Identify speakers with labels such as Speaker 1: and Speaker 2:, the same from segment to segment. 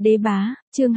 Speaker 1: Đế bá, chương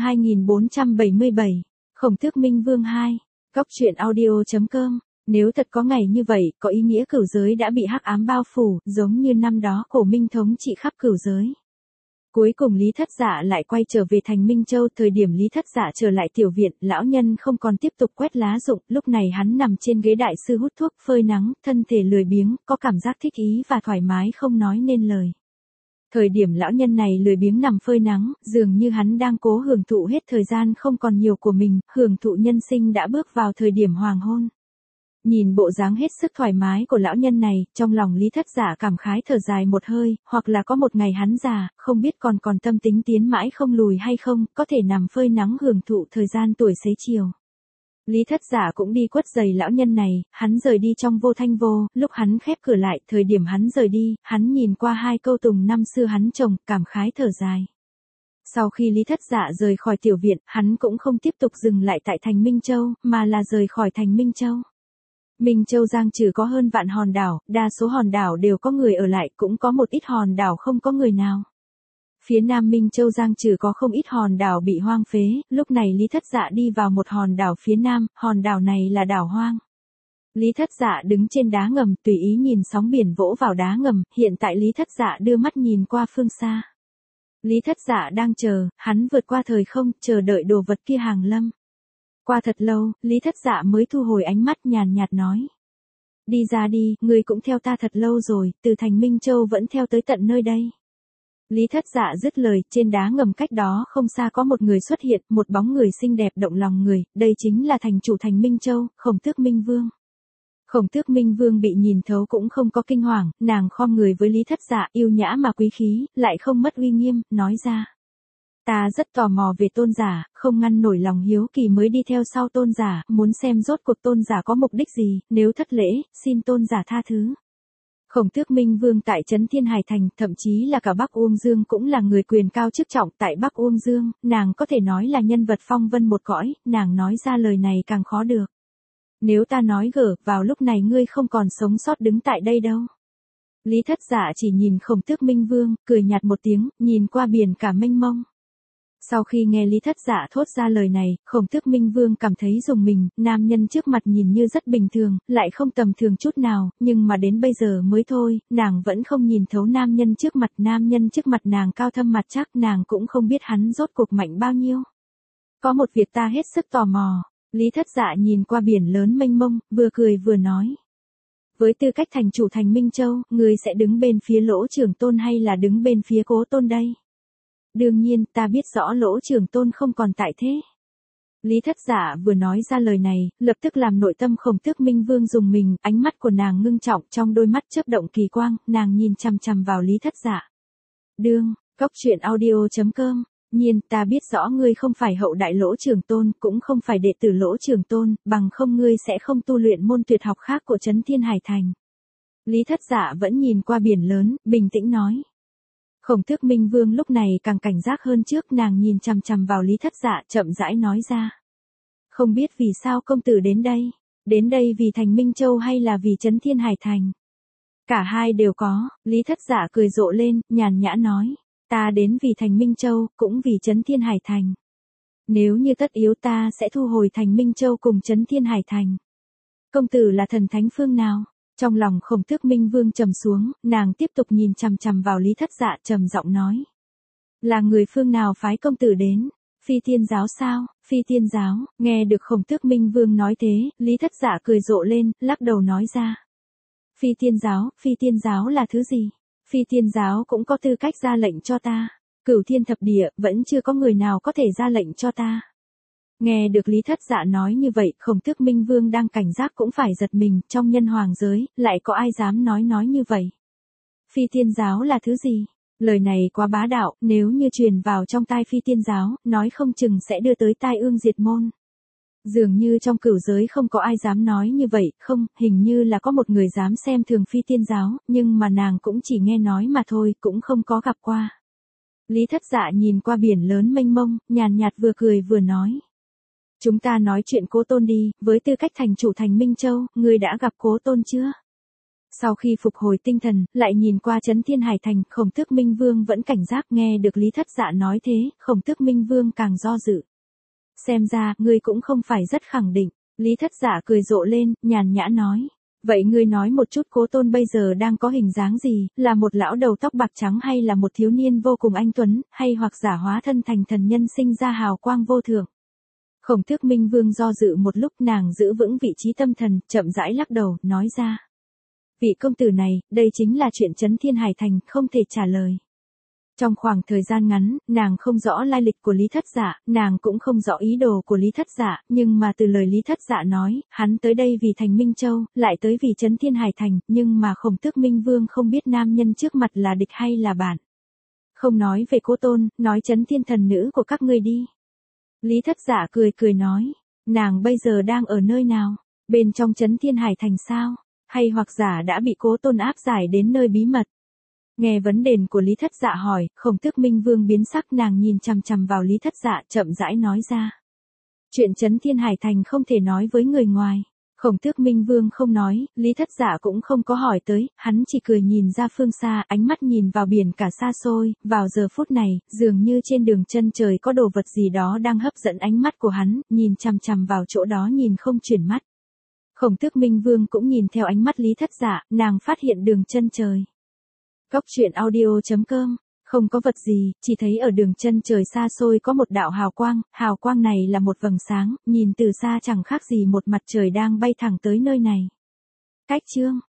Speaker 1: 2477, Khổng Tước Minh Vương 2, Góc truyện audio.com. Nếu thật có ngày như vậy, có ý nghĩa cửu giới đã bị hắc ám bao phủ, giống như năm đó Cổ Minh thống trị khắp cửu giới. Cuối cùng Lý Thất Dạ lại quay trở về thành Minh Châu, thời điểm Lý Thất Dạ trở lại tiểu viện, lão nhân không còn tiếp tục quét lá rụng, lúc này hắn nằm trên ghế đại sư hút thuốc, phơi nắng, thân thể lười biếng, có cảm giác thích ý và thoải mái không nói nên lời. Thời điểm lão nhân này lười biếng nằm phơi nắng, dường như hắn đang cố hưởng thụ hết thời gian không còn nhiều của mình, hưởng thụ nhân sinh đã bước vào thời điểm hoàng hôn. Nhìn bộ dáng hết sức thoải mái của lão nhân này, trong lòng Lý Thất Dạ cảm khái thở dài một hơi, hoặc là có một ngày hắn già, không biết còn tâm tính tiến mãi không lùi hay không, có thể nằm phơi nắng hưởng thụ thời gian tuổi xế chiều. Lý Thất Dạ cũng đi quất giày lão nhân này, hắn rời đi trong vô thanh vô, lúc hắn khép cửa lại, thời điểm hắn rời đi, hắn nhìn qua hai câu tùng năm xưa hắn trồng, cảm khái thở dài. Sau khi Lý Thất Dạ rời khỏi tiểu viện, hắn cũng không tiếp tục dừng lại tại thành Minh Châu, mà là rời khỏi thành Minh Châu. Minh Châu Giang trừ có hơn vạn hòn đảo, đa số hòn đảo đều có người ở lại, cũng có một ít hòn đảo không có người nào. Phía nam Minh Châu Giang trừ có không ít hòn đảo bị hoang phế, lúc này Lý Thất Dạ đi vào một hòn đảo phía nam, hòn đảo này là đảo hoang. Lý Thất Dạ đứng trên đá ngầm, tùy ý nhìn sóng biển vỗ vào đá ngầm, hiện tại Lý Thất Dạ đưa mắt nhìn qua phương xa. Lý Thất Dạ đang chờ, hắn vượt qua thời không, chờ đợi đồ vật kia hàng lâm. Qua thật lâu, Lý Thất Dạ mới thu hồi ánh mắt nhàn nhạt nói. Đi ra đi, ngươi cũng theo ta thật lâu rồi, từ thành Minh Châu vẫn theo tới tận nơi đây. Lý Thất Dạ dứt lời, trên đá ngầm cách đó không xa có một người xuất hiện, một bóng người xinh đẹp động lòng người, đây chính là thành chủ thành Minh Châu, Khổng Tước Minh Vương. Khổng Tước Minh Vương bị nhìn thấu cũng không có kinh hoàng, nàng khom người với Lý Thất Dạ, yêu nhã mà quý khí, lại không mất uy nghiêm, nói ra. Ta rất tò mò về tôn giả, không ngăn nổi lòng hiếu kỳ mới đi theo sau tôn giả, muốn xem rốt cuộc tôn giả có mục đích gì, nếu thất lễ, xin tôn giả tha thứ. Khổng Tước Minh Vương tại Trấn Thiên Hải Thành, thậm chí là cả Bắc Uông Dương cũng là người quyền cao chức trọng tại Bắc Uông Dương, nàng có thể nói là nhân vật phong vân một cõi, nàng nói ra lời này càng khó được. Nếu ta nói gở, vào lúc này ngươi không còn sống sót đứng tại đây đâu. Lý Thất Dạ chỉ nhìn Khổng Tước Minh Vương, cười nhạt một tiếng, nhìn qua biển cả mênh mông. Sau khi nghe Lý Thất Dạ thốt ra lời này, Khổng Tước Minh Vương cảm thấy rùng mình, nam nhân trước mặt nhìn như rất bình thường, lại không tầm thường chút nào, nhưng mà đến bây giờ mới thôi, nàng vẫn không nhìn thấu nam nhân trước mặt nàng cao thâm mặt chắc, nàng cũng không biết hắn rốt cuộc mạnh bao nhiêu. Có một việc ta hết sức tò mò, Lý Thất Dạ nhìn qua biển lớn mênh mông, vừa cười vừa nói. Với tư cách thành chủ thành Minh Châu, ngươi sẽ đứng bên phía Lỗ Trưởng Tôn hay là đứng bên phía Cố Tôn đây? Đương nhiên, ta biết rõ Lỗ Trưởng Tôn không còn tại thế. Lý Thất Dạ vừa nói ra lời này, lập tức làm nội tâm Khổng Tước Minh Vương rùng mình, ánh mắt của nàng ngưng trọng, trong đôi mắt chớp động kỳ quang, nàng nhìn chằm chằm vào Lý Thất Dạ. Góc truyện audio.com. Nhiên, ta biết rõ ngươi không phải hậu đại Lỗ Trưởng Tôn, cũng không phải đệ tử Lỗ Trưởng Tôn, bằng không ngươi sẽ không tu luyện môn tuyệt học khác của Trấn Thiên Hải Thành. Lý Thất Dạ vẫn nhìn qua biển lớn, bình tĩnh nói. Khổng Tước Minh Vương lúc này càng cảnh giác hơn trước, nàng nhìn chằm chằm vào Lý Thất Dạ, chậm rãi nói ra. Không biết vì sao công tử đến đây vì thành Minh Châu hay là vì Trấn Thiên Hải Thành? Cả hai đều có, Lý Thất Dạ cười rộ lên, nhàn nhã nói. Ta đến vì thành Minh Châu, cũng vì Trấn Thiên Hải Thành. Nếu như tất yếu ta sẽ thu hồi thành Minh Châu cùng Trấn Thiên Hải Thành. Công tử là thần thánh phương nào? Trong lòng Khổng Tước Minh Vương trầm xuống, nàng tiếp tục nhìn chằm chằm vào Lý Thất Dạ trầm giọng nói. Là người phương nào phái công tử đến? Phi Tiên giáo sao? Phi Tiên giáo, nghe được Khổng Tước Minh Vương nói thế, Lý Thất Dạ cười rộ lên, lắc đầu nói ra. Phi Tiên giáo là thứ gì? Phi Tiên giáo cũng có tư cách ra lệnh cho ta. Cửu thiên thập địa, vẫn chưa có người nào có thể ra lệnh cho ta. Nghe được Lý Thất Dạ nói như vậy, Khổng Tước Minh Vương đang cảnh giác cũng phải giật mình, trong nhân hoàng giới, lại có ai dám nói như vậy. Phi Tiên giáo là thứ gì? Lời này quá bá đạo, nếu như truyền vào trong tai Phi Tiên giáo, nói không chừng sẽ đưa tới tai ương diệt môn. Dường như trong cửu giới không có ai dám nói như vậy, không, hình như là có một người dám xem thường Phi Tiên giáo, nhưng mà nàng cũng chỉ nghe nói mà thôi, cũng không có gặp qua. Lý Thất Dạ nhìn qua biển lớn mênh mông, nhàn nhạt vừa cười vừa nói. Chúng ta nói chuyện Cố Tôn đi, với tư cách thành chủ thành Minh Châu, ngươi đã gặp Cố Tôn chưa? Sau khi phục hồi tinh thần, lại nhìn qua Trấn Thiên Hải Thành, Khổng Tước Minh Vương vẫn cảnh giác, nghe được Lý Thất Dạ nói thế, Khổng Tước Minh Vương càng do dự. Xem ra, ngươi cũng không phải rất khẳng định. Lý Thất Dạ cười rộ lên, nhàn nhã nói. Vậy ngươi nói một chút Cố Tôn bây giờ đang có hình dáng gì, là một lão đầu tóc bạc trắng hay là một thiếu niên vô cùng anh tuấn, hay hoặc giả hóa thân thành thần nhân sinh ra hào quang vô thượng. Khổng Tước Minh Vương do dự một lúc, nàng giữ vững vị trí tâm thần, chậm rãi lắc đầu, nói ra. Vị công tử này, đây chính là chuyện Trấn Thiên Hải Thành, không thể trả lời. Trong khoảng thời gian ngắn, nàng không rõ lai lịch của Lý Thất Dạ, nàng cũng không rõ ý đồ của Lý Thất Dạ, nhưng mà từ lời Lý Thất Dạ nói, hắn tới đây vì thành Minh Châu, lại tới vì Trấn Thiên Hải Thành, nhưng mà Khổng Tước Minh Vương không biết nam nhân trước mặt là địch hay là bạn. Không nói về Cố Tôn, nói Trấn Thiên thần nữ của các ngươi đi. Lý Thất Dạ cười cười nói, nàng bây giờ đang ở nơi nào? Bên trong Trấn Thiên Hải Thành sao? Hay hoặc giả đã bị Cố Tôn áp giải đến nơi bí mật? Nghe vấn đề của Lý Thất Dạ hỏi, Khổng Tước Minh Vương biến sắc, nàng nhìn chằm chằm vào Lý Thất Dạ, chậm rãi nói ra. Chuyện Trấn Thiên Hải Thành không thể nói với người ngoài. Khổng Tước Minh Vương không nói, Lý Thất Dạ cũng không có hỏi tới, hắn chỉ cười nhìn ra phương xa, ánh mắt nhìn vào biển cả xa xôi, vào giờ phút này, dường như trên đường chân trời có đồ vật gì đó đang hấp dẫn ánh mắt của hắn, nhìn chằm chằm vào chỗ đó nhìn không chuyển mắt. Khổng Tước Minh Vương cũng nhìn theo ánh mắt Lý Thất Dạ, nàng phát hiện đường chân trời. Cóc truyện audio.com, không có vật gì, chỉ thấy ở đường chân trời xa xôi có một đạo hào quang này là một vầng sáng, nhìn từ xa chẳng khác gì một mặt trời đang bay thẳng tới nơi này. Cách chương